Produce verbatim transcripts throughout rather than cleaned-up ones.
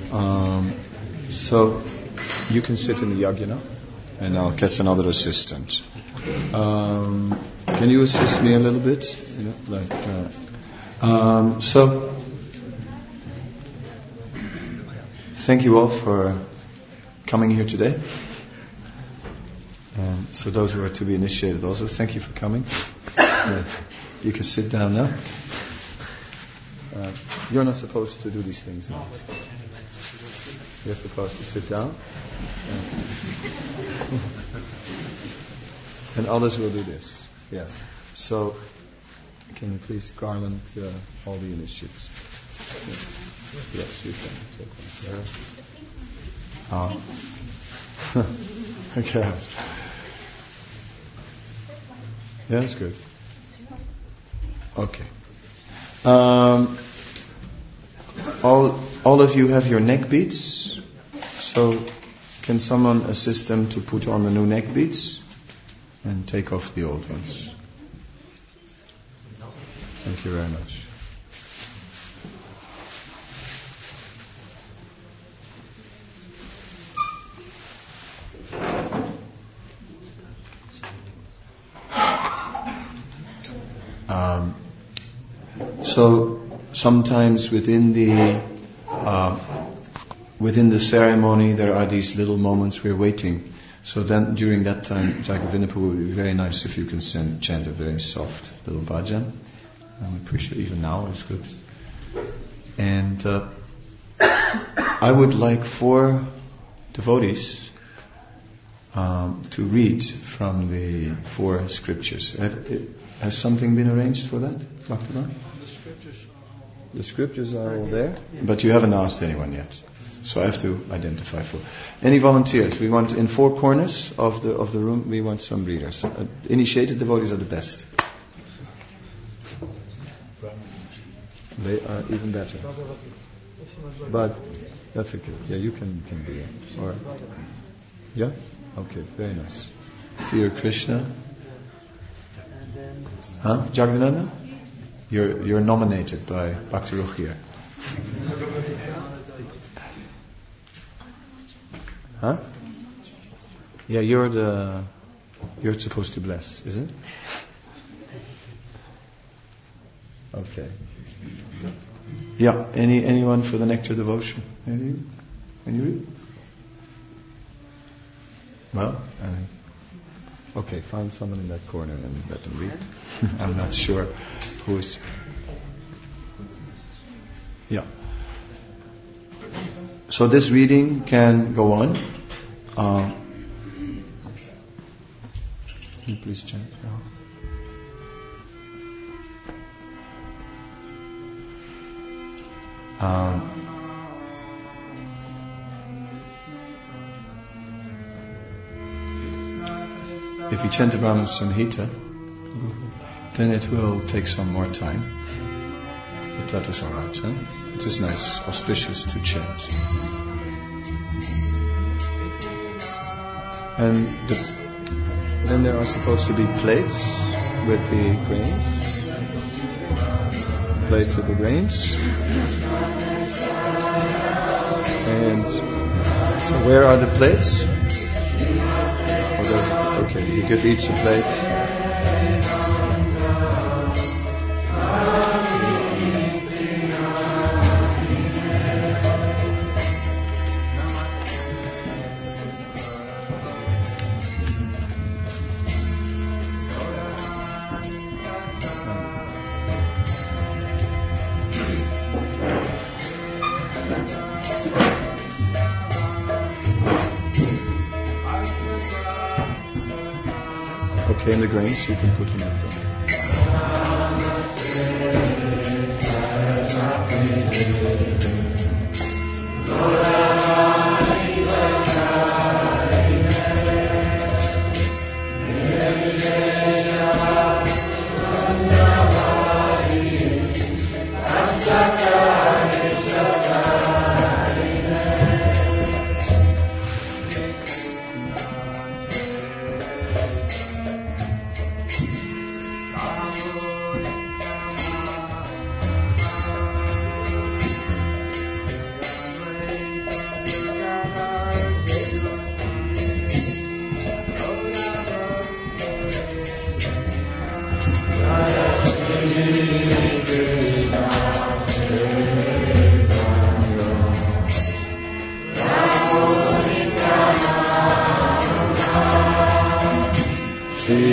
Um, so you can sit in the yajna, and I'll get another assistant. Um, can you assist me a little bit? You know, like, uh, um, so thank you all for coming here today. Um, so those who are to be initiated also, thank you for coming. Right. You can sit down now. Uh, you're not supposed to do these things now. You're supposed to sit down. And others will do this. Yes. So, can you please garland uh, all the initiates? Yes, you can take one there. Oh. Okay. Yeah, that's good. Okay. Um, all all of you have your neck beads. So can someone assist them to put on the new neck beads and take off the old ones? Thank you very much. Um, so sometimes within the uh, within the ceremony there are these little moments we're waiting. So then during that time, Jacob Vinapa, would be very nice if you can send, chant a very soft little bhajan. I appreciate even now it's good. And uh, I would like four devotees um, to read from the four scriptures. Have, has something been arranged for that, Bhaktivinoda? The scriptures are The scriptures are all there, but you haven't asked anyone yet. So I have to identify four. Any volunteers? We want in four corners of the of the room. We want some readers. Uh, initiated devotees are the best. They are even better. But that's okay. Yeah, you can can be there. Or yeah, okay, very nice. Dear Krishna, huh? Jagadananda, you're you're nominated by Bhakti Rohir. Huh? Yeah, you're the you're supposed to bless, isn't it? Okay. Yeah. Any anyone for the nectar devotion? Any? Can you read? Well, uh, okay. Find someone in that corner and let them read. I'm not sure who's. Yeah. So this reading can go on. Uh, can you please chant now? Um, if you chant the Brahma Samhita, then it will take some more time. But that is alright, huh? It is nice, auspicious to chant. And the, then there are supposed to be plates with the grains. Plates with the grains. And so where are the plates? Oh, there's, okay, you give each a plate. Okay, and the grains you can put in there.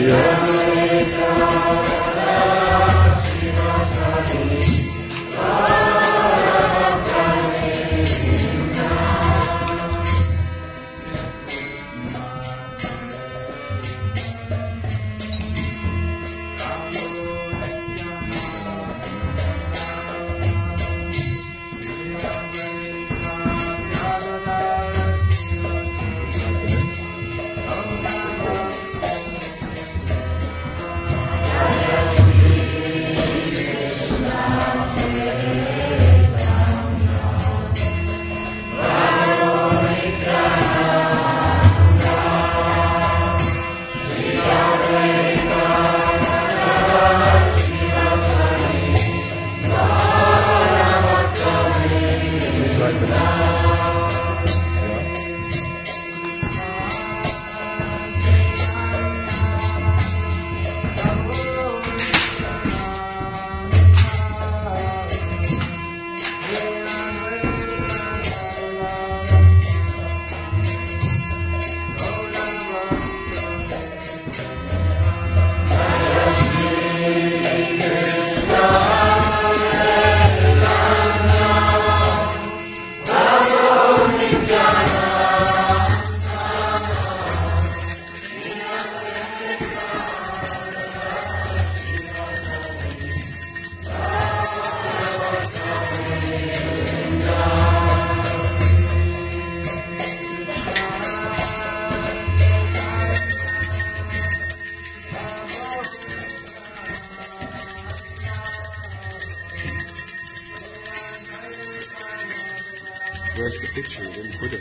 Where's the picture? You didn't put it.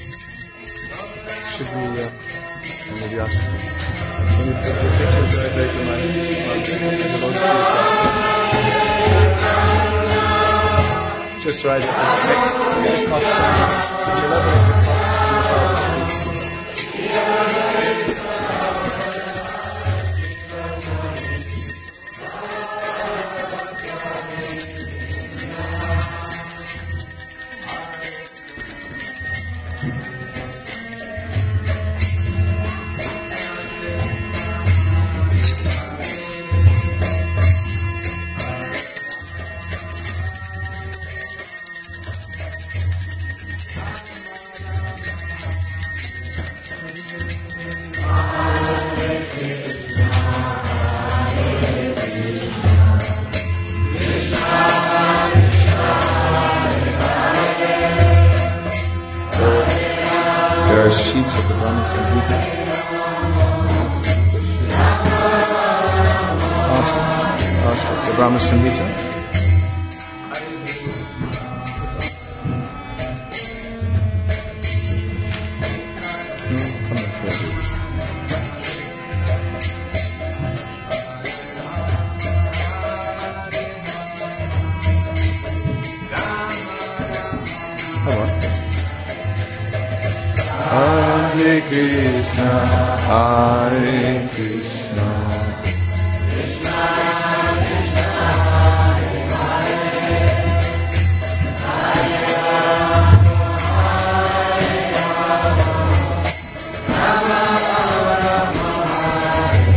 Should we, uh, maybe ask you. Can you put the picture right later, my, my, just right at the next, next cost. Sheets of the Brahma Samhita. Ask, ask the Brahma Samhita. No, come on, come on. Hare Krishna, Hare Krishna, Krishna Krishna, Hare Hare, Hare Rama, Hare Rama, Rama Rama, Hare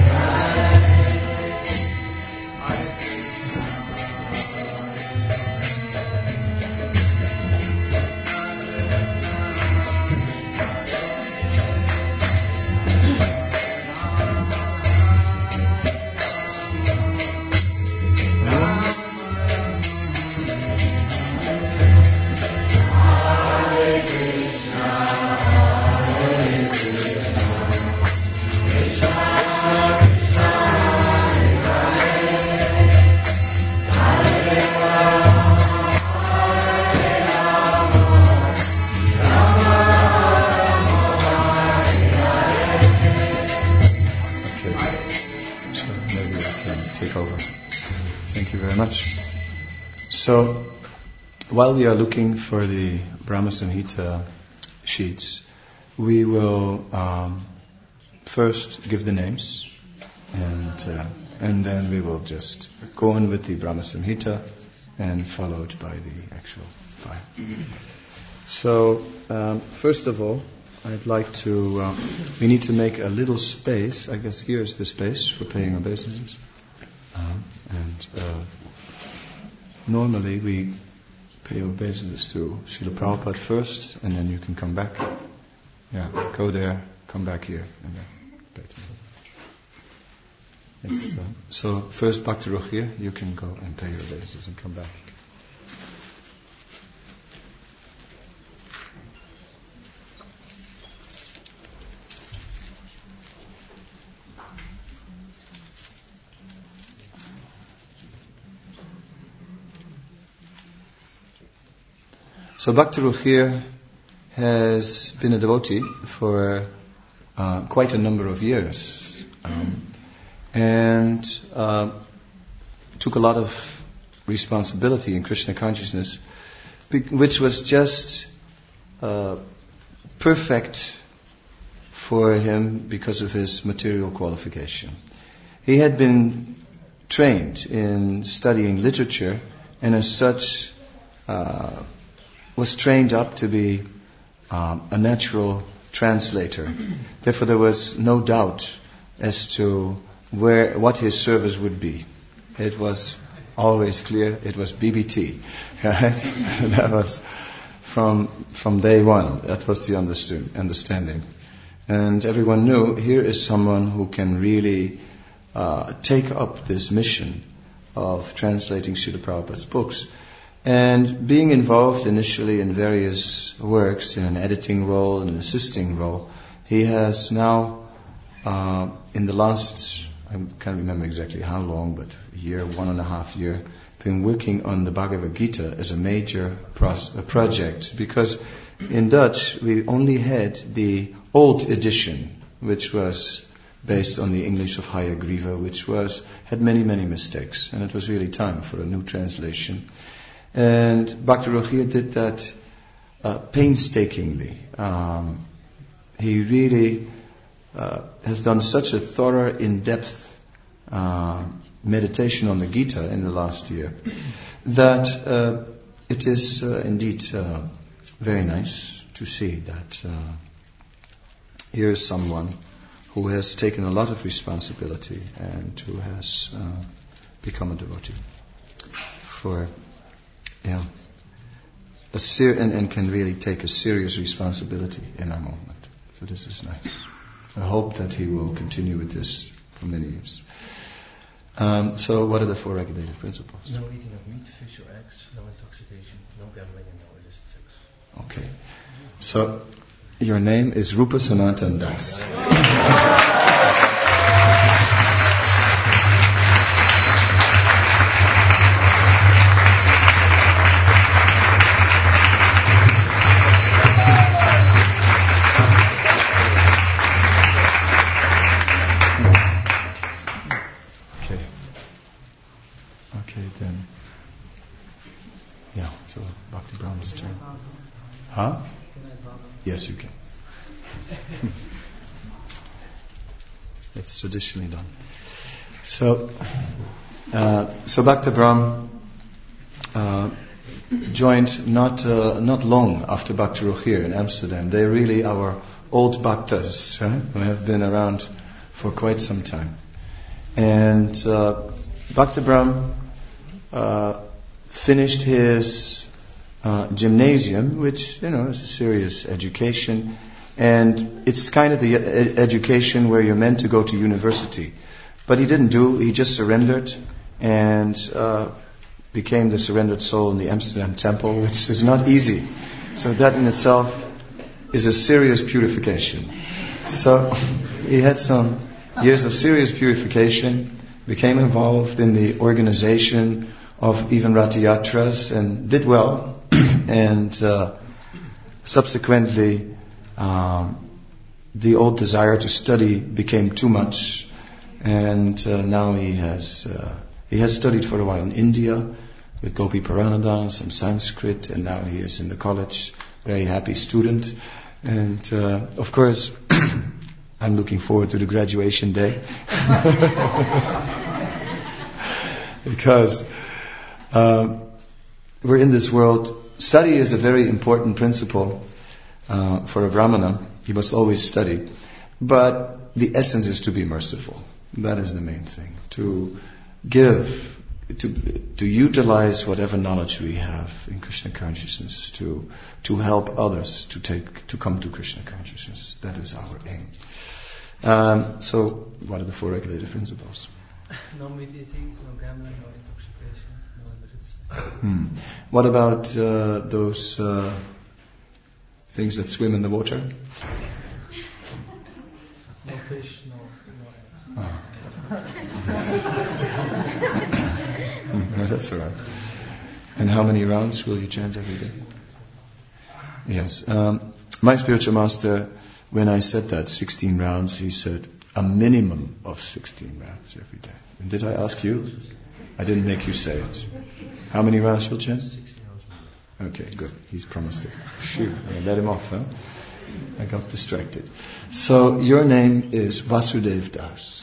So, while we are looking for the Brahma Samhita sheets, we will um, first give the names, and uh, and then we will just go on with the Brahma Samhita, and followed by the actual file. So, um, first of all, I'd like to, uh, we need to make a little space. I guess here's the space for paying obeisances. Um, and uh, normally we pay obeisances to Srila Prabhupada first, and then you can come back. Yeah, go there, come back here, and then pay to him. It's, uh, so first Bhakti Ruchir, you can go and pay your obeisances and come back. So Bhakti Ruchir has been a devotee for uh, quite a number of years, um, and uh, took a lot of responsibility in Krishna consciousness, which was just uh, perfect for him because of his material qualification. He had been trained in studying literature, and as such uh, was trained up to be um, a natural translator. Therefore, there was no doubt as to where what his service would be. It was always clear. It was B B T, right? That was from from day one. That was the understood, understanding, and everyone knew here is someone who can really uh, take up this mission of translating Srila Prabhupada's books. And being involved initially in various works, in an editing role and an assisting role, he has now, uh, in the last, I can't remember exactly how long, but a year, one and a half year, been working on the Bhagavad Gita as a major pros- a project. Because in Dutch, we only had the old edition, which was based on the English of Hayagriva, which was had many, many mistakes. And it was really time for a new translation. And Bhakti Ruchir did that uh, painstakingly. Um, he really uh, has done such a thorough, in-depth uh, meditation on the Gita in the last year that uh, it is uh, indeed uh, very nice to see that uh, here is someone who has taken a lot of responsibility and who has uh, become a devotee for Yeah, a ser- and, and can really take a serious responsibility in our movement. So this is nice. I hope that he will continue with this for many years. Um, so what are the four regulated principles? No eating of meat, fish or eggs, no intoxication, no gambling and no illicit sex. Okay. So your name is Rupa Sanatan Das. Huh? Yes, you can. It's traditionally done. So, uh, so Bhakta Brahm uh, joined not uh, not long after Bhakti Ruchir in Amsterdam. They're really our old Bhaktas, right? Who have been around for quite some time. And uh, Bhakta Brahm uh, finished his Uh, gymnasium, which, you know, is a serious education, and it's kind of the ed- education where you're meant to go to university. But he didn't do, he just surrendered and uh, became the surrendered soul in the Amsterdam temple, which is not easy. So that in itself is a serious purification. So he had some years of serious purification, became involved in the organization of even Ratha Yatras and did well. And uh, subsequently, um, the old desire to study became too much, and uh, now he has uh, he has studied for a while in India with Gopi Paranadhan, some Sanskrit, and now he is in the college, very happy student. And uh, of course, I'm looking forward to the graduation day because uh, we're in this world. Study is a very important principle uh, for a Brahmana, he must always study. But the essence is to be merciful. That is the main thing. To give, to to utilize whatever knowledge we have in Krishna consciousness to to help others to take to come to Krishna consciousness. That is our aim. Um, so, what are the four regulative principles? No meat eating, no gambling, no intoxication, no illicit. Hmm. What about uh, those uh, things that swim in the water? No fish, no no eggs. Oh. No, that's all right. And how many rounds will you chant every day? Yes. Um, my spiritual master, when I said that, sixteen rounds, he said a minimum of sixteen rounds every day. And did I ask you? I didn't make you say it. How many rounds you'll chant? sixteen rounds. Okay, good. He's promised it. Shoot, I let him off, huh? I got distracted. So, your name is Vasudev Das.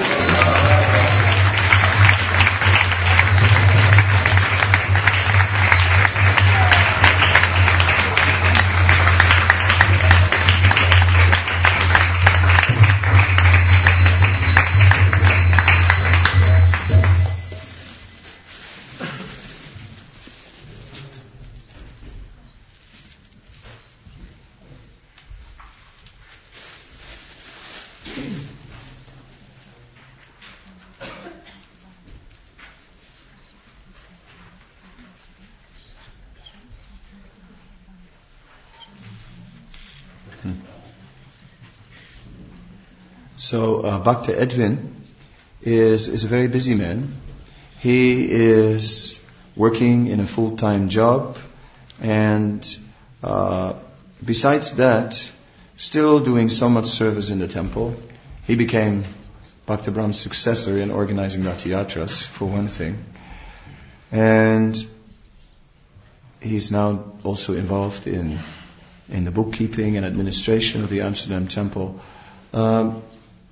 So uh, Bhakta Edwin is is a very busy man. He is working in a full-time job, and uh, besides that, still doing so much service in the temple. He became Bhakta Brahm's successor in organizing Rath Yatras, for one thing. And he's now also involved in in the bookkeeping and administration of the Amsterdam temple. Um,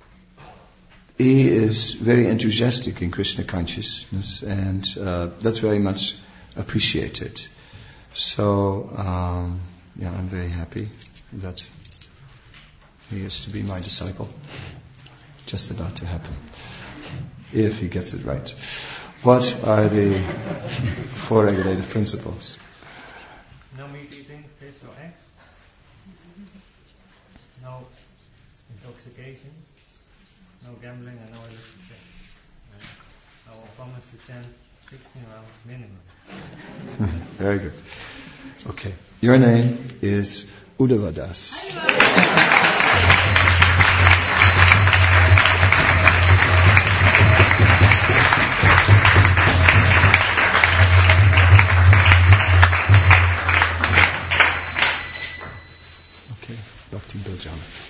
he is very enthusiastic in Krishna consciousness, and uh, that's very much appreciated. So, um, yeah, I'm very happy that he is to be my disciple. Just about to happen, if he gets it right. What are the four regulative principles? No meat eating, fish or eggs. No intoxication. No gambling and no illicit sex. And I will promise to chant sixteen rounds minimum. Very good. Okay. Your name is Uddhava Das. Okay. Bhakti Biljana.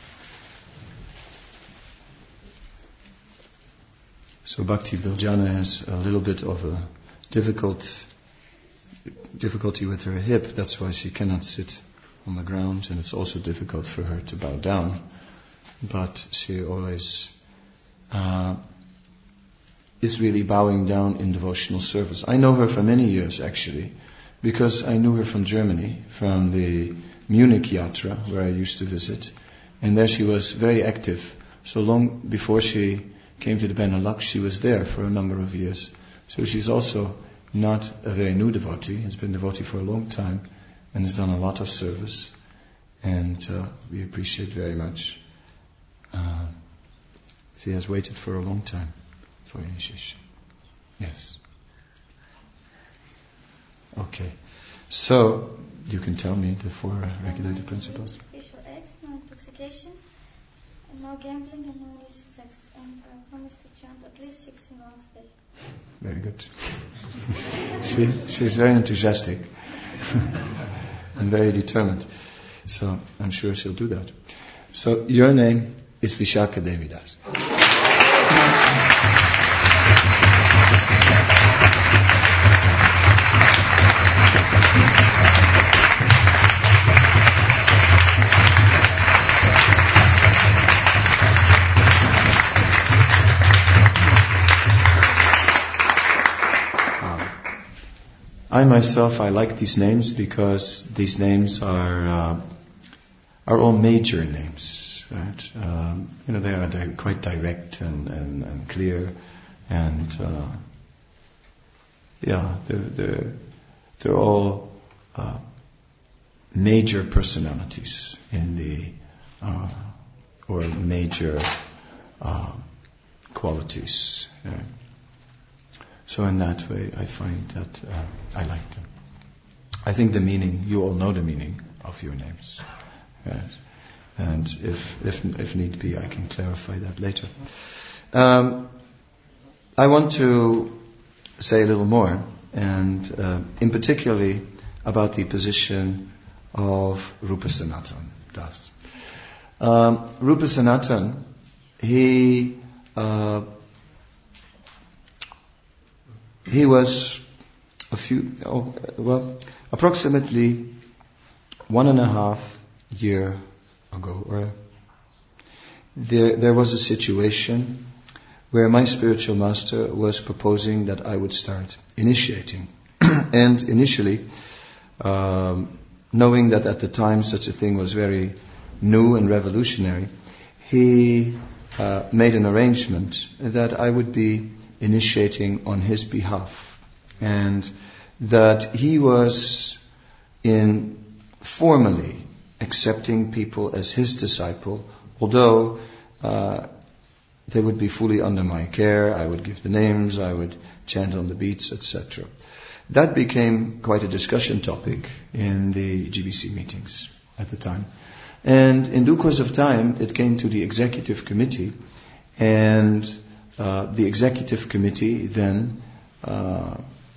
So Bhakti Biljana has a little bit of a difficult difficulty with her hip. That's why she cannot sit on the ground, and it's also difficult for her to bow down. But she always uh, is really bowing down in devotional service. I know her for many years, actually, because I knew her from Germany, from the Munich Yatra, where I used to visit. And there she was very active. So long before she came to the Benelux, she was there for a number of years. So she's also not a very new devotee, has been a devotee for a long time, and has done a lot of service. And uh, we appreciate very much. Uh, she has waited for a long time for initiation. Yes. Okay. So, you can tell me the four regulative principles. Fish or eggs, no intoxication, and no gambling and no illicit sex. And I promise to chant at least sixteen rounds a day. Very good. she she's very enthusiastic and very determined. So I'm sure she'll do that. So your name is Vishaka Devidas. I myself, I like these names because these names are uh, are all major names, right? Um, you know, they are di- quite direct and, and, and clear, and uh, yeah, they're they're they're all uh, major personalities in the uh, or major uh, qualities. Yeah. So in that way, I find that uh, I like them. I think the meaning, you all know the meaning of your names. Yes. And if, if, if need be, I can clarify that later. Um, I want to say a little more, and uh, in particularly about the position of Rupa Sanatan Das. Um, Rupa Sanatan, he uh, he was a few, oh, well, approximately one and a half year ago, or there, there was a situation where my spiritual master was proposing that I would start initiating. And initially, um, knowing that at the time such a thing was very new and revolutionary, he uh, made an arrangement that I would be initiating on his behalf, and that he was in formally accepting people as his disciple, although uh, they would be fully under my care. I would give the names, I would chant on the beats, et cetera. That became quite a discussion topic in the G B C meetings at the time. And in due course of time, it came to the executive committee, and uh, the executive committee then uh,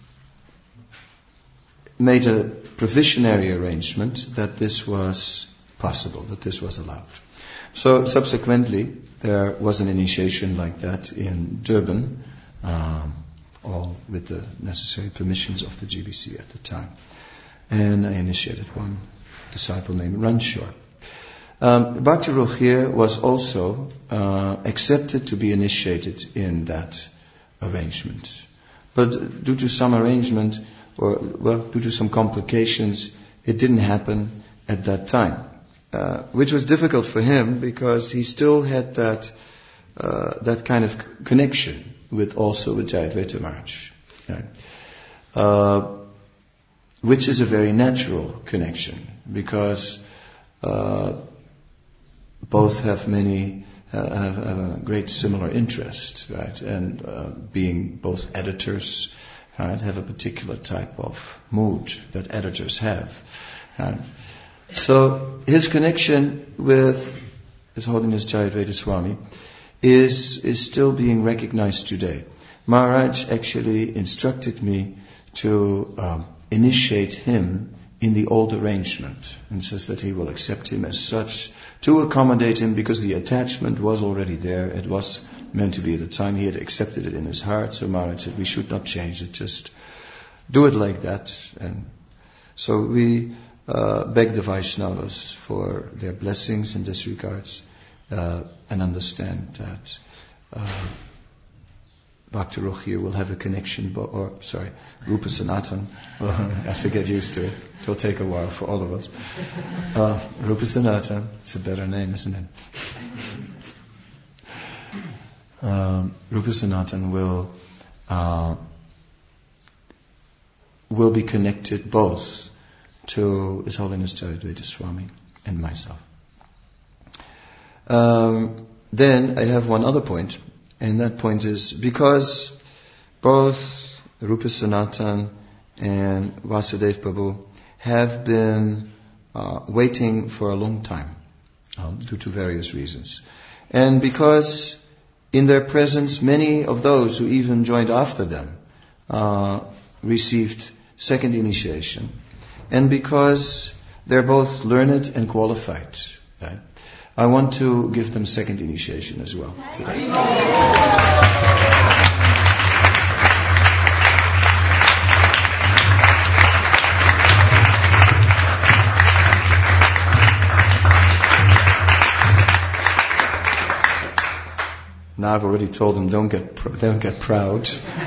made a provisionary arrangement that this was possible, that this was allowed. So subsequently, there was an initiation like that in Durban, um, all with the necessary permissions of the G B C at the time. And I initiated one disciple named Ranshore. Um, Bhakti Rogier was also uh, accepted to be initiated in that arrangement. But due to some arrangement, or well, due to some complications, it didn't happen at that time. Uh, which was difficult for him because he still had that uh, that kind of connection with also with Jayadvaita Maharaj, right? uh, which is a very natural connection because uh, both have many uh, have, have a great similar interest, right? And uh, being both editors, right, have a particular type of mood that editors have, right? So his connection with His Holiness Jayadvaita Swami is is still being recognized today. Maharaj actually instructed me to um, initiate him in the old arrangement, and says that he will accept him as such to accommodate him because the attachment was already there. It was meant to be at the time. He had accepted it in his heart. So Maharaj said we should not change it, just do it like that. And so we Uh, beg the Vaishnavas for their blessings in this regards, uh, and understand that uh, Bhakti Rogier will have a connection, bo- or sorry, Rupa Sanatan. Well, I have to get used to it. It will take a while for all of us. Uh, Rupa Sanatan, it's a better name, isn't it? Um, Rupa Sanatan will uh, will be connected both to His Holiness Jayadvaita Swami and myself. Um, then I have one other point, and that point is because both Rupa Sanatan and Vasudev Prabhu have been uh, waiting for a long time um, due to various reasons, and because in their presence many of those who even joined after them uh, received second initiation, and because they're both learned and qualified, right? I want to give them second initiation as well today. Now I've already told them don't get pr- don't get proud,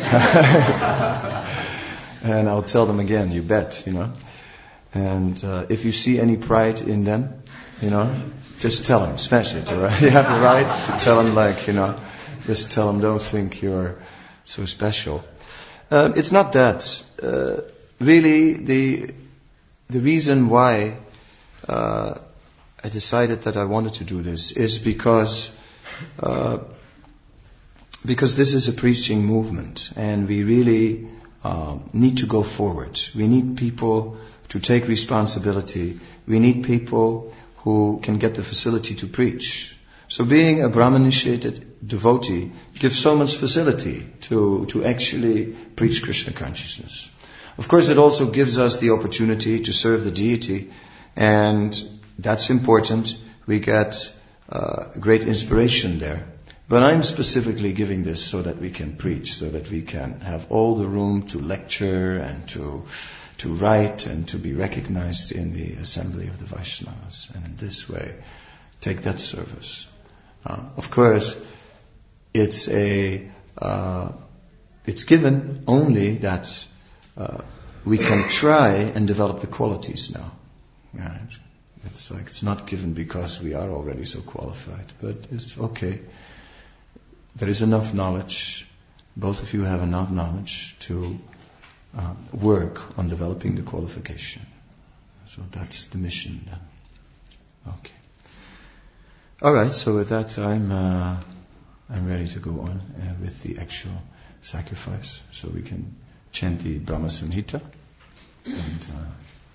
and I'll tell them again. You bet, you know. And uh, if you see any pride in them, You know, just tell him, smash it, all right? You have the right to tell him, like, you know, just tell him, don't think you're so special. Uh, it's not that. Uh, really, the the reason why uh, I decided that I wanted to do this is because uh, because this is a preaching movement, and we really um, need to go forward. We need people to take responsibility. We need people who can get the facility to preach. So being a Brahman-initiated devotee gives so much facility to, to actually preach Krishna consciousness. Of course, it also gives us the opportunity to serve the deity, and that's important. We get uh, great inspiration there. But I'm specifically giving this so that we can preach, so that we can have all the room to lecture and to to write and to be recognized in the assembly of the Vaishnavas. And in this way, take that service. Uh, of course, it's a uh, it's given only that uh, we can try and develop the qualities now. Right? It's like it's not given because we are already so qualified, but it's okay. There is enough knowledge. Both of you have enough knowledge to uh, work on developing the qualification. So that's the mission then. Okay. All right. So with that, I'm uh, I'm ready to go on uh, with the actual sacrifice. So we can chant the Brahma Samhita and. Uh,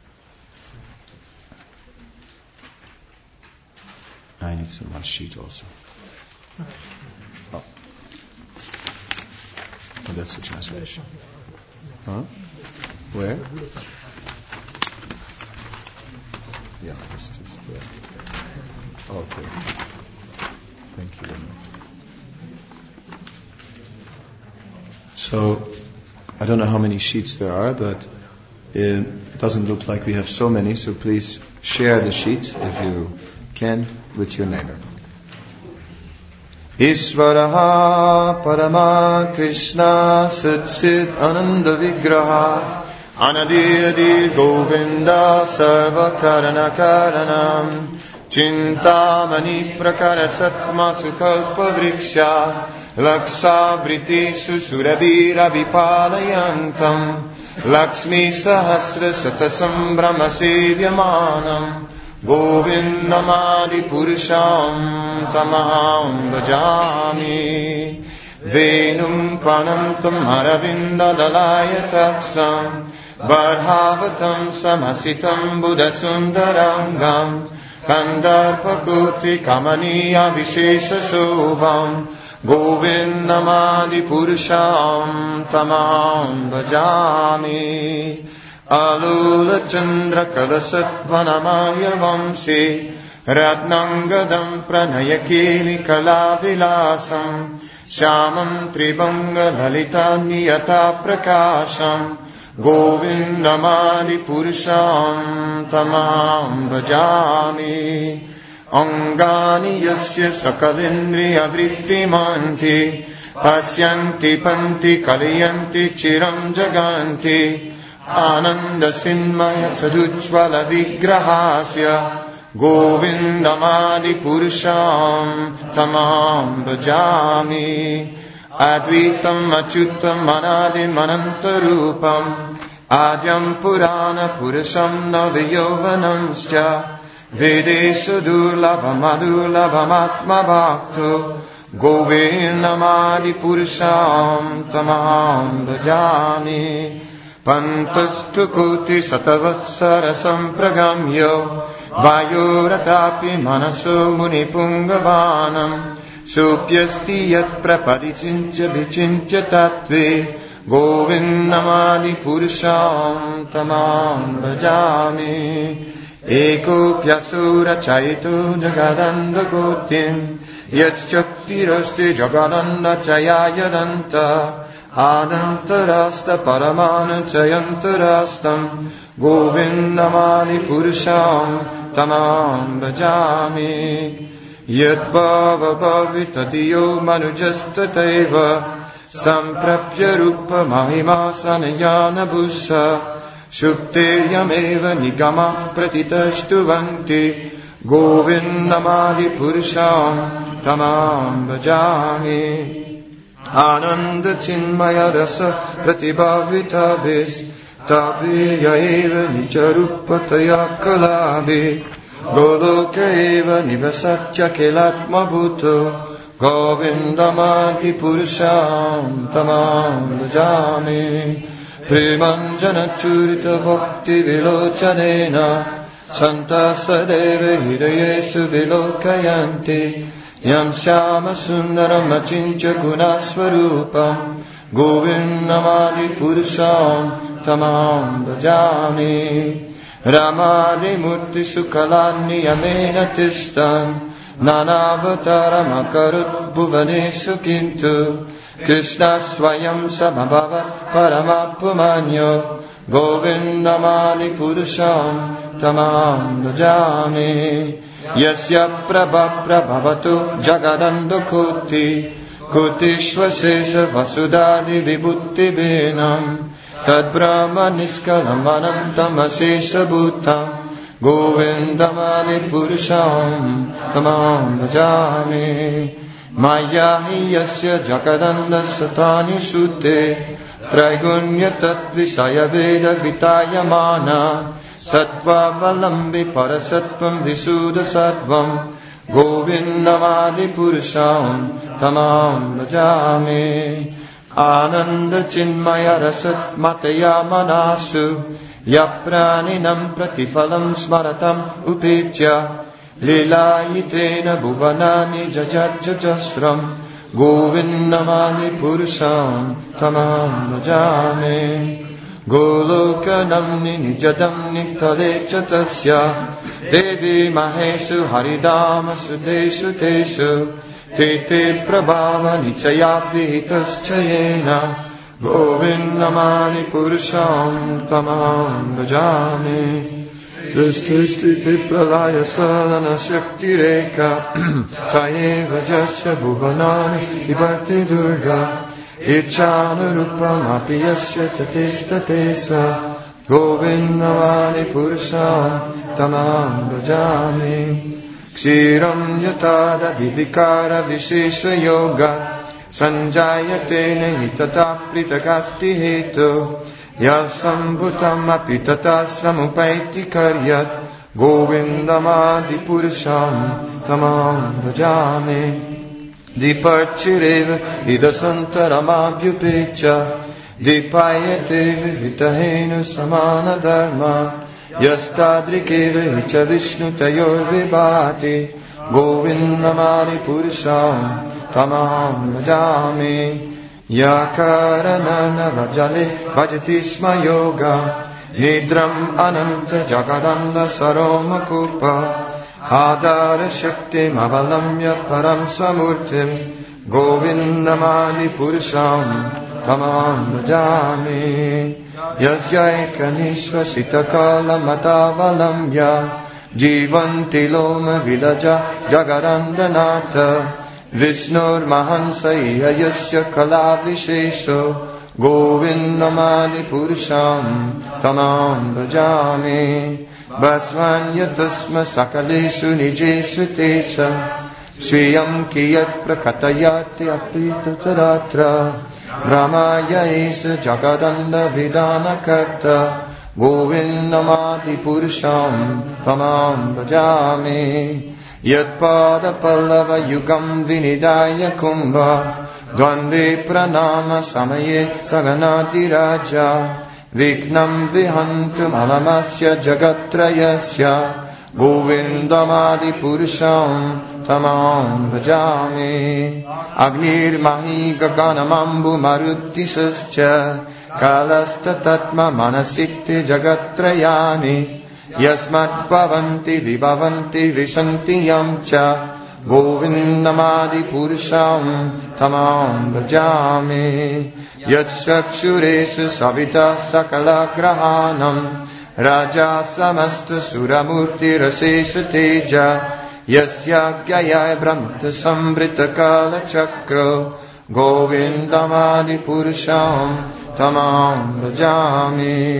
I need some one sheet also. Oh. Oh, that's the translation. Huh? Where? Yeah, it's just there. Okay. Thank you very much. So, I don't know how many sheets there are, but it doesn't look like we have so many, so please share the sheet if you can with your neighbor. Isvaraha Parama Krishna Satchit Ananda Vigraha Anadiradir Govinda Sarva Karana Karanam Chintamani Prakara Satma Sukalpa Vriksha Laksa Britisu Surabira Vipalayantam Lakshmi Sahasra Satasam Brahma Sevyamanam Govindamadi Purusham Tamaham Bhajami Venum Kvanantam Aravinda Dalaya Taksam Barhavatam Samasitam Buddha Sundarangam Kandarpakuti Kamaniya Vishesha Shobham Govindamadi Purusham Tamaham Bhajami Alula Chandra Kalasatvanamaya Vamsi Ratnangadam Pranayakini Kalavilasam Shamam Tribanga Lalita Niyata Prakasham Govindamadi Purusham Tamam Bhajami Angani Yasya Sakalindriya Vrittimanti Pasyanti Panti Kaliyanti Chiram Jaganti Ananda Sinmaya Sadujvala Vigrahasya Govindamadi Purusham Tamam Bhajami Advitam Achyutam Manadim Anantarupam Adyam Purana Purusham Navayovanamscha Vedesha Durlabham Adurlabham Atma Bhakto Govindamadi Purusham Tamam Bhajami Pantastu Kuti Satavatsara Sampragamyo Vayuratapi Manaso Munipungavanam Supyasti Yat Prapadichincha Vichincha Tattve Govindamadi Purusham Tamam Bhajami Eko Pyasura Chaito Jagadanda Gotim Yatschakti Rasti Jagadanda Chayayadanta Adantarasta Paramana Chayantarastam Govindamani Purusham Tamam Bhajami Yad Bhava Bhavita Diyo Manujastateva Samprapya Rupa Mahima Sanayana Bhusa Shuktiryameva Nigama Pratitashtuvanti Govindamadi Purusham Tamam Bhajami. Ananda Chinmaya Rasa Pratibhavitabis Tapiyaiva Nicharupataya Kalabi Golokaiva Nivasatya Kilatma Bhuto Govindamadi Purusham Tamam Bhajami. Premanjana Churita Bhakti Vilochanena Santa Sadeva Hridayesu Vilokayanti Yam Shama Sundaram Achincha Gunasvarupam Govindamadi Purusham Tamam Bhajami. Ramadi Murti Sukalani Yamena Tishtan Nanavataram Akarut Bhuvanesu Kintu Krishna Swayam Samabhava Paramapumanyo Govindamadi Purusham Tamam Bhajami. Yasya Prabha Prabhavatu Jagadanda Koti Kotishvasesa Vasudadi Vibhuti Benam Tad Brahma Niskalam Anantam Asesa Bhutam Govindamadi Purusham Tamam Bhajami. Maya hi yasya Jagadanda Satani Sute Traigunya Tatvisaya Veda Vitayamana Sattva Valambi Parasatvam Visuddha Sattvam Govindamadi Purusham Tamam Bhajami. Ananda Chinmaya Rasat Mataya Manasu Yapraninam Pratifalam Smaratam Upitya Lilayitena Bhuvanani Jajat Jajasram Govindamadi Purusham Tamam Bhajami. Golokanamni Nijadamni Talecha Tasya Devi Mahesu Haridama Sudeshu Teshu Tete Prabhava Nichayapitas Chayena Govindamadi Purusham Tamam Bhajami. Tististiti Pralaya Sadhana Shakti Reka Chayeva Jasya Bhuvanani Vibhati Durga Ichana Rupam Apiyasya Chatista Tesa Govindamadi Purusham Tamam Bhajami. Kshiram Yatada Vivikara Vishesha Yoga Sanjayatene Hitata Pritakasti Hetu Yasambhutam Apitata Samupaiti Karyat Govindamadi Purusham Tamam Bhajami. Dipachireva Idasantaramabhyupecha Dipayate Vitahenu Samana Dharma Yastadrikeva Hicha Vishnu Tayor Vibhati Govindamadi Purusham Tamam Bhajami. Yakaranana Vajale Vajatishma Yoga Nidram Ananta Jagadanda Saroma Kupa Adara Shakti Mavalamya Param Samurtim Govindamadi Purusham Tamam Bhajami. Yasyaika Nishvasitakala Matavalamya Jivanti Loma Vilaja Jagadandanata Vishnur Mahansaya Yasya Kala Vishesho Govindamadi Purusham Tamam Bhajami. Basvanya Tasma Sakaleshu Nijeshu Tesha Swiyam Kiyat Prakatayati Apita Taratra Brahmaya Esa Jagadanda Vidana Karta Govindamadi Purusham Tamam Bhajami. Yatpada Pallava Yugam Vinidaya Kumbha Dvande Pranama Samaye Saganati Raja Viknam Vihantum Alamasya Jagatrayasya Govindamadi Purusham Tamam Bhajami. Agnir Mahi Gaganamambu Maruti Sascha Kalasta Tatma Manasitti Jagatrayani Yasmat Bhavanti Vibhavanti Vishanti Yamcha Govindamadi Purusham Tamam Bhajami. Yatshakshuresu Savita Sakala Grahanam Raja Samasta Suramurti Rasesa Teja Yasya Gyaya Brahmata Sambrita Kala Chakra Govindamadi Purusham Tamam Bhajami.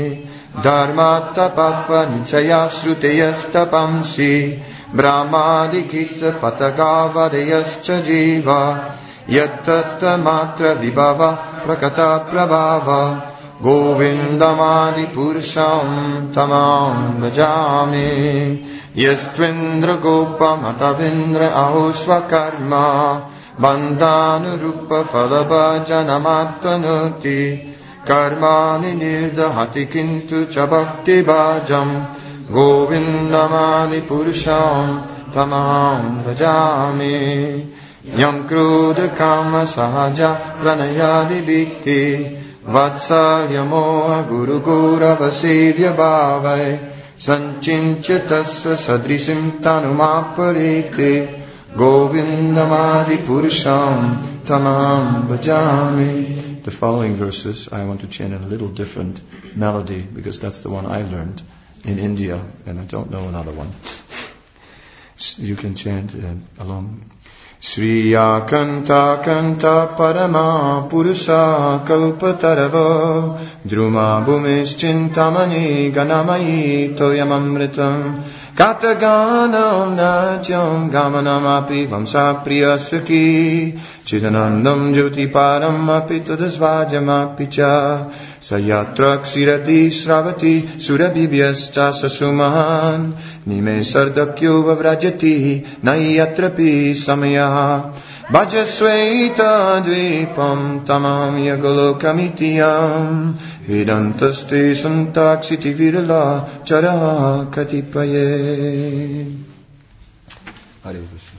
dharmatapapa nichaya shruteyastapamsi brahmadikita patagavadayascha jiva yattatta matra vibhava prakata prabhava govindamadi purusham tamam bhajami yastvindra gopam atavindra ahosvakarma bandhanurupa falabhajanamattanuti karmani nirdahati kintu cha bhakti bhajam govindamadi purusham tamam bhajami yam krodha kama sahaja pranayadi bhikti vatsalyamoha guru gaurava sevya bhavai sanchincha tasva sadrisim tanumaparite govindamadi purusham tamam bhajami. The following verses I want to chant in a little different melody because that's the one I learned in India and I don't know another one. You can chant uh, along. Shriya Kanta Kanta Parama Purusa Kalpatarava Druma Bhumis Chintamani Ganamayi Toyamamritam Kataganam Natyam Gamanamapi Vamsa Priya Sukhi Chidanandam Jyotiparam Api Tadasvajamapi Cha Sayatra Kshirati Sravati Surabhibhyascha Sasuman Nime Sardakyo Vavrajati Nayatrapi Samaya Bhajasvaita Dvipam Tamam Yagalokamitiyam Vedantaste Santaksiti Virala Chara Katipaye. Hare Krishna.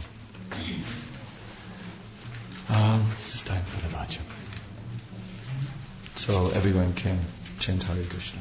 Um, it's time for the bhajan. So everyone can chant Hare Krishna.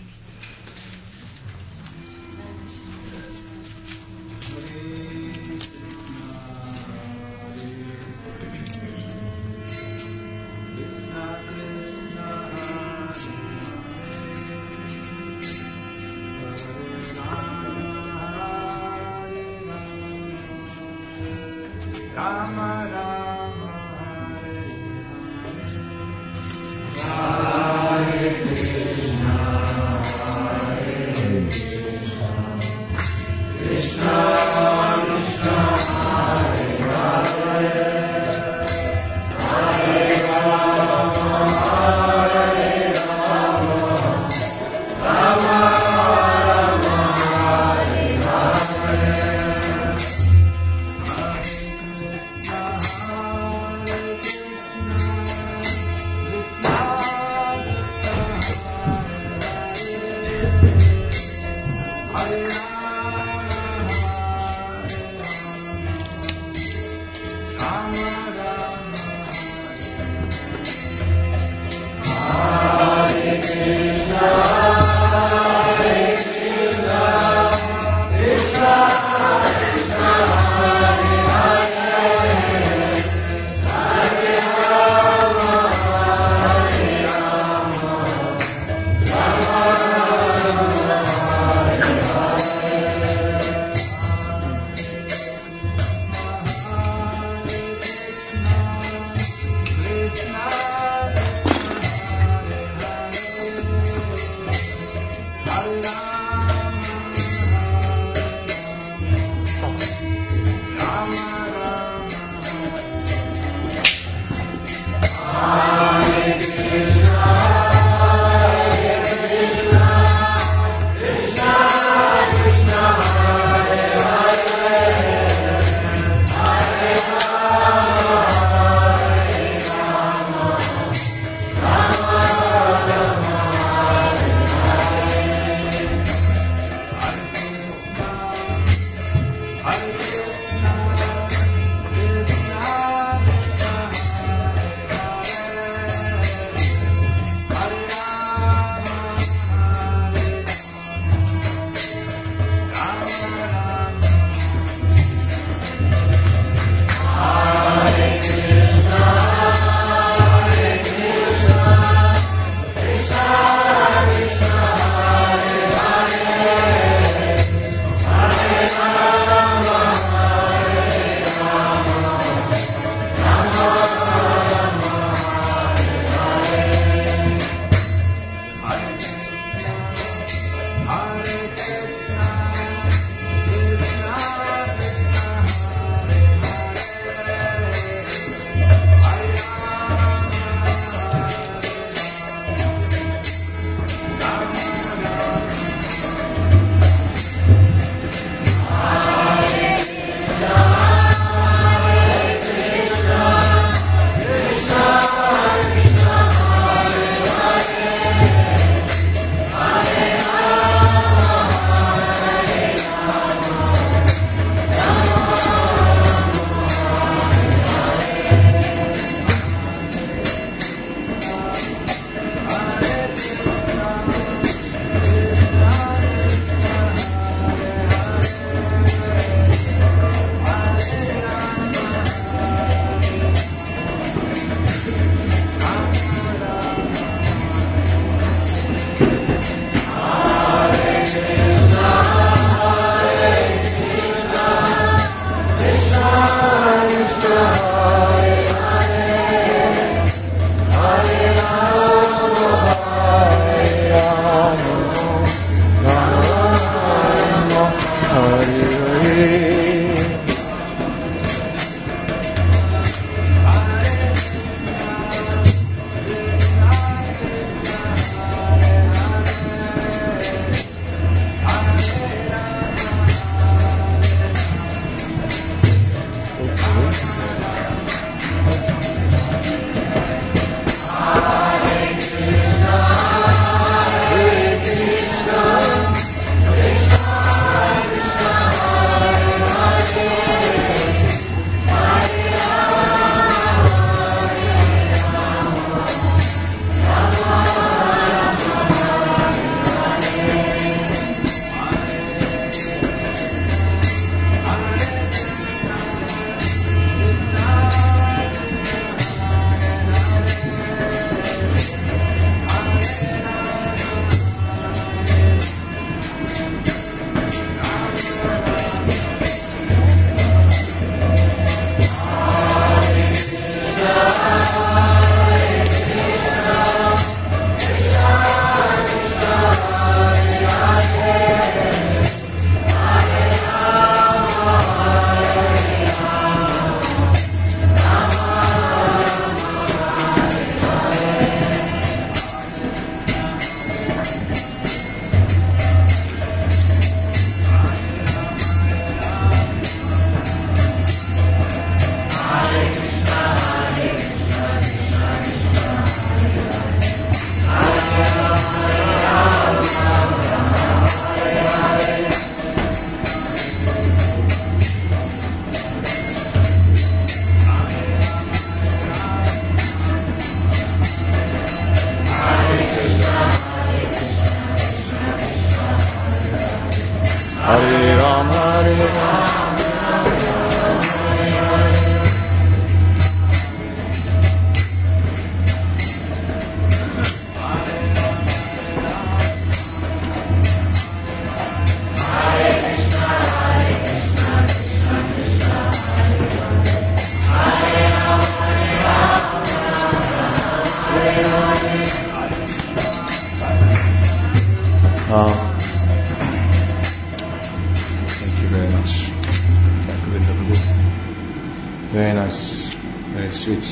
Very nice. Very sweet.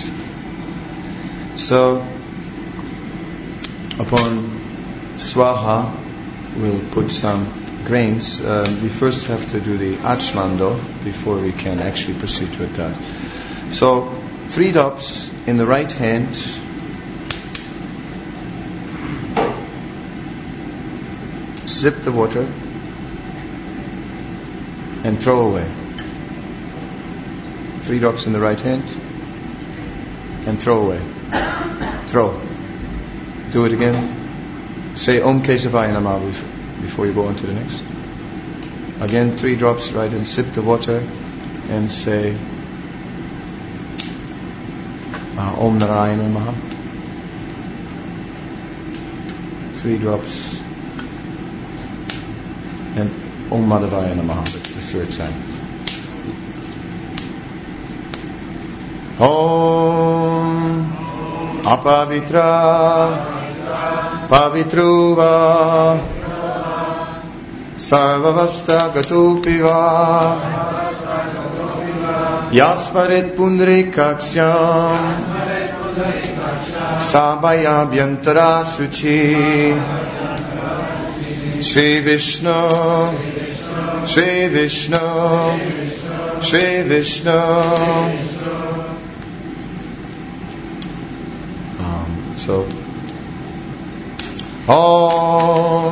So, upon Swaha, we'll put some grains. Uh, we first have to do the Achmando before we can actually proceed with that. So, three drops in the right hand. Sip the water and throw away. Three drops in the right hand and throw away. Throw. Do it again. Say Om Kesavaya Namah before you go on to the next. Again, three drops right and sip the water and say uh, Om Narayana Namaha. Three drops and Om Madhavaya Namaha the third time. Om Apavitra Pavitruva Sarvavasta Gatupiva Yasparet Punrikaksyam Sabaya Vyantara Suchi Shri Vishnu Shri Vishnu Shri Vishnu. So, Om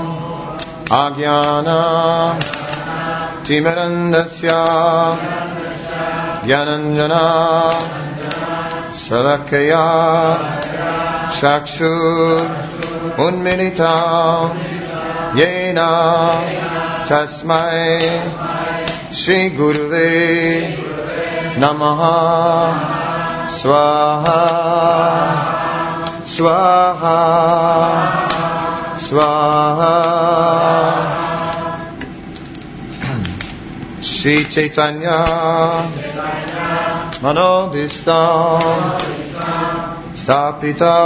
Ajnana Timirandasya Gyananjana Salakaya Shakshur Unmilitam Yena Tasmai Shri Guruve Namaha Swaha Swaha, Swaha. Shri Chaitanya, Manobhistam, Stapita,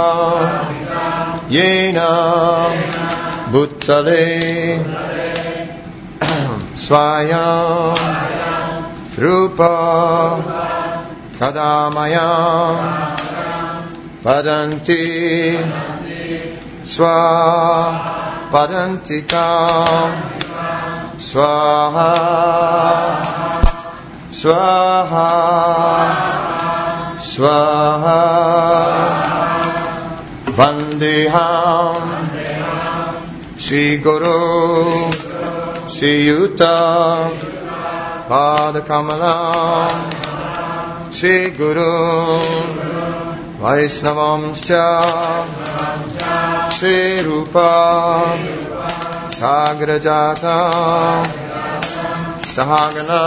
Yena, Bhuttale, Swayam, Rupa, Kadamayam, Padanti Swa Padantikam Swaha Swaha Swaha Vandeham Shri Guru Shri Yuta Padakamalam Shri Guru Vaisnavamscha Shri Rupa Sagrajata Sahagana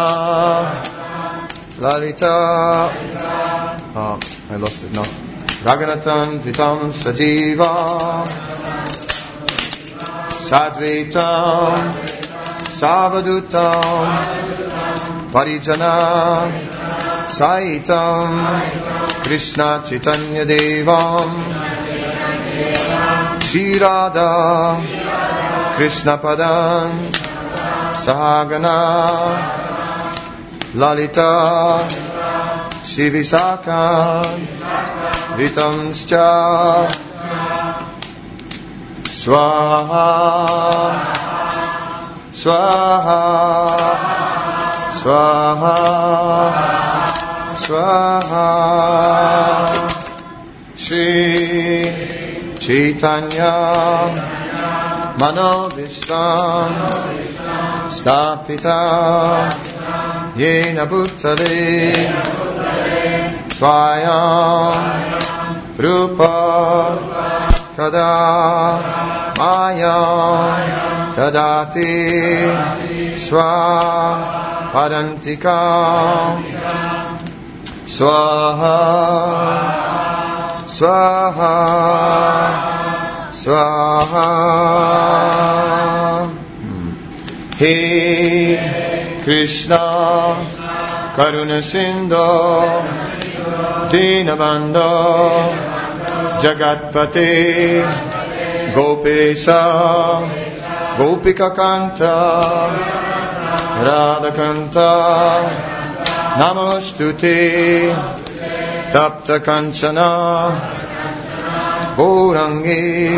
Lalita. Oh, I lost it now. Raghunathan Vitam Sajiva Sadvitam Savadutam Parijana Saitam Krishna Chaitanya Devam Shri Radha Krishna Padam Sahagana Lalita Shri Visakha Vitamscha Swaha Swaha Swaha Swaha. Shri Chaitanya Manobhistam Stapita Yena Bhuttale Swayam Rupa Kadamayam Tadati Swa Padantikam Swaha Swaha Swaha. Hey Krishna Karuna Sindhu Dinabandhu Jagatpate Gopesa Gopika Kanta Radhakanta Namostute Tapta Kanchana Gaurangi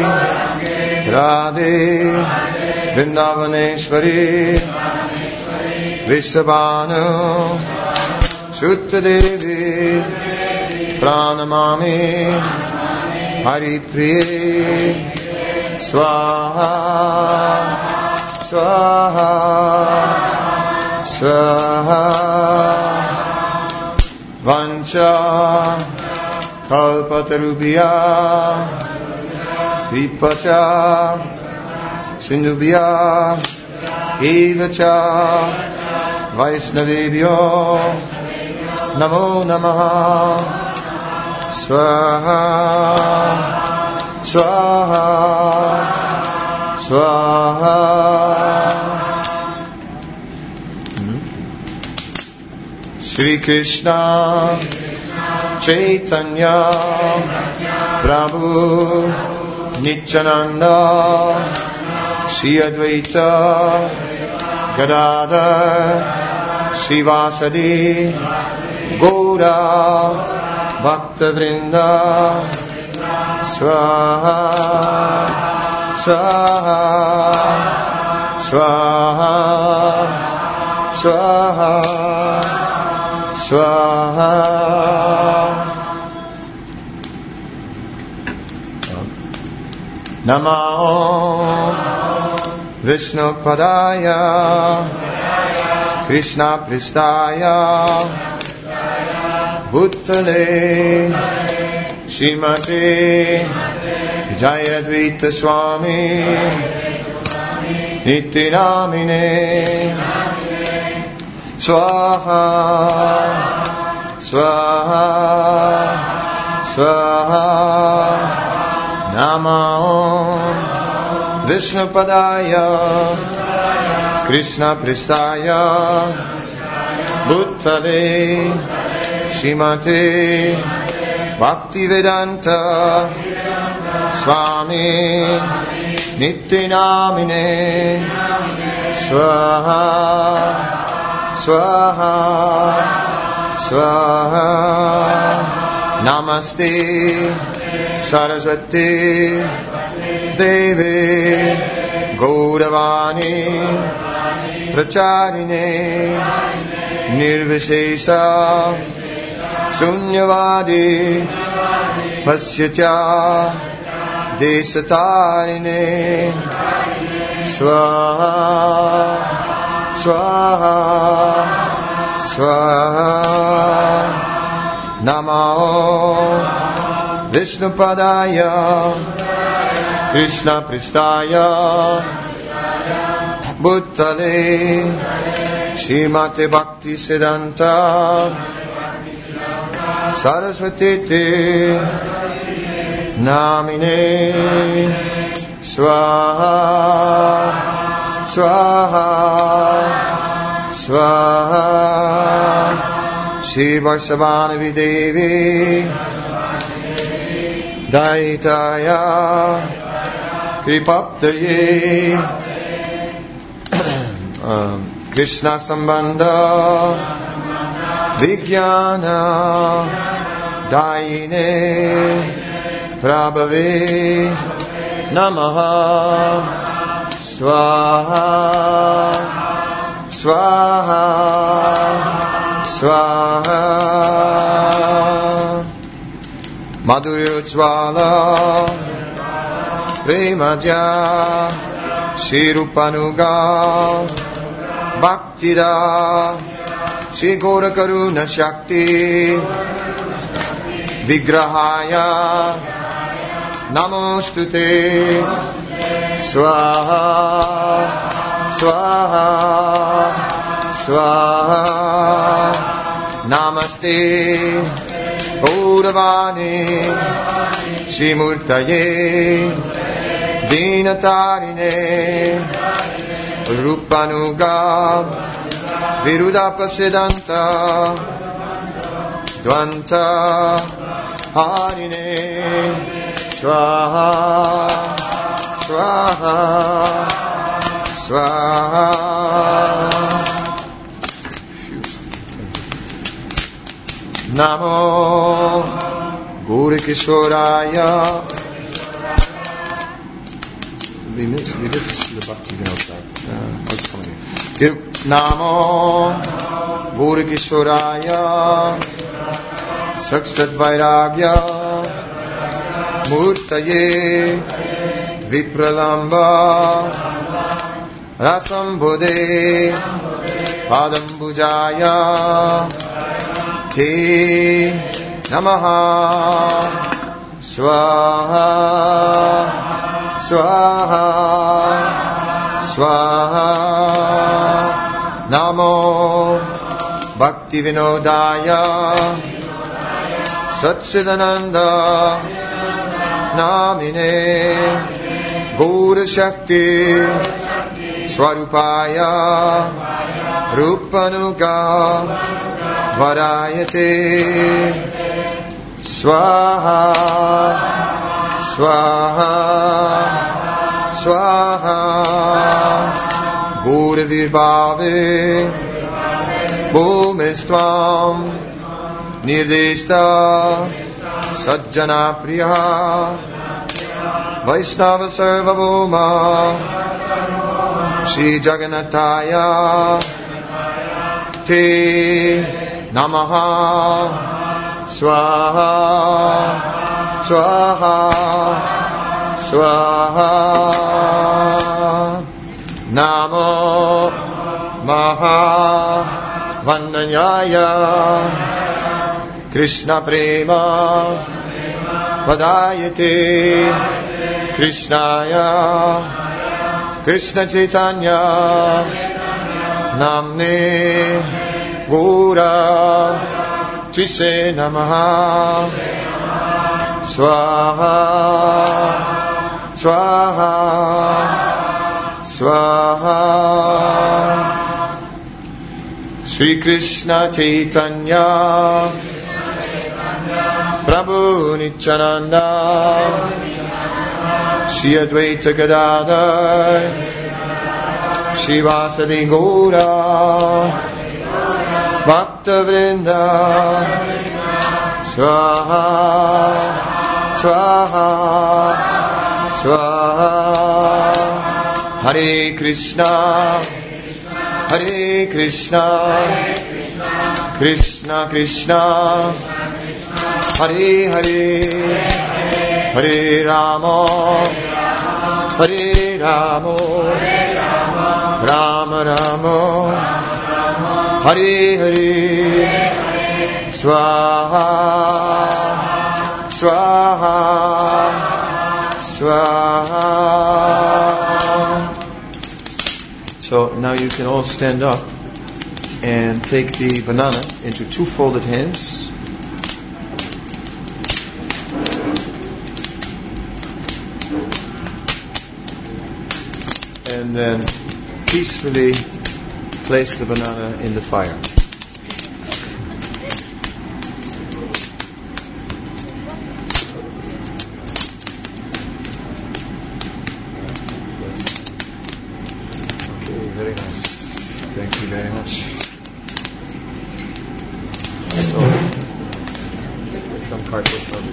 Radhe Vrindavaneshwari Vrishabhanu Sutta Devi Pranamami Hari Priye Swaha Swaha Swaha Vancha Kalpatarubhya Vipacha Sindhubhya Evacha Vaishnavebhyo Namo Namaha Swaha Swaha Swaha Shri Krishna Chaitanya Prabhu Nityananda Shri Advaita Gadadhar Srivasadi Gaura Bhakta Vrinda Swaha Swaha Swaha Swaha Swaha Namo Vishnu Padaya Krishna Pristaya Bhutale Shrimate Jayadvaita Swami Nityanamine Swaha Swaha Swaha Namo Vishnu Padaya Krishna Pristaya Bhutale Shrimate Bhaktivedanta Swami Nityanamine Swaha Swaha Swaha Namaste Saraswati Devi Gauravani Pracharine Nirvishesha Shunyavadi Pasyatya Desatarine Swaha Swaha Swaha Namo Vishnu Padaya Krishna Pristaya Bhutale Shrimate Bhakti Siddhanta Saraswati Namine Swaha Swaha Swaha Shri Varshavanavi Devi Daitaya Kripaptaye um, Krishna Sambandha Vijnana Daine Prabhave Namaha Swaha Swaha Swaha Madhuyajvala Premadya Shirupanuga Bhaktida Shri Gaura Karuna Shakti Vigrahaya Namostute Swaha Swaha Swaha Namaste Gauravani Shrimurtaye Dinatarine Rupanuga Virudapasiddhanta Dvanta Harine Swaha Swaha Swaha Namo Gaurikishoraya. We missed, we did the Bhakti Vinod. Uh, what's coming here? Namo Gaurikishoraya Saksat Vairagya Murtaye Vipralamba Rasam Bodhe Padam Bujaya Te Namaha Swaha Swaha Swaha Namo Bhakti Vinodaya Satsidananda Namine Gaura Shakti Swarupaya Rupanuga Varayate Swaha Swaha Swaha Gaura Vibhave Bhumistvam Nirdeshta Sajjana Priya Vaishnava Sarvabhuma Shri Jagannataya Te Namaha Swaha Swaha Swaha Namo Maha Vandanyaya Krishna Prema Vadayate Krishnaya Krishna Chaitanya Namne Gaura Trise Namaha Swaha Swaha Swaha Sri Krishna Chaitanya Prabhu Nityananda Shri Advaita Gadadhar Shri Vasadi Gaura Bhakta Vrinda Swaha Swaha Swaha Hare Krishna Hare Krishna Krishna Krishna Hare Hare Hare Rama Hare Rama Rama Rama Hare Hare Swaha Swaha Swaha. So now you can all stand up and take the banana into two folded hands. And then peacefully place the banana in the fire. Okay, very nice. Thank you very much. So, some carcass of it.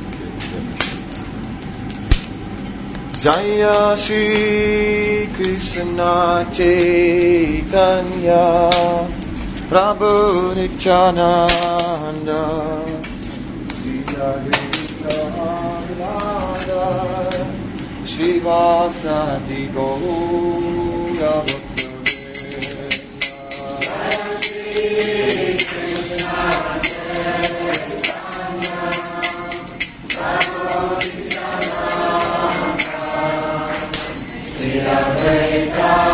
Jaya Shri Krishna Chaitanya Prabhu Nityananda Shri Advaita Gadadhar Shri Vasadi Gaura Bhakta Vrinda Jaya Shri Krishna Chaitanya Prabhu Nityananda Shri Advaita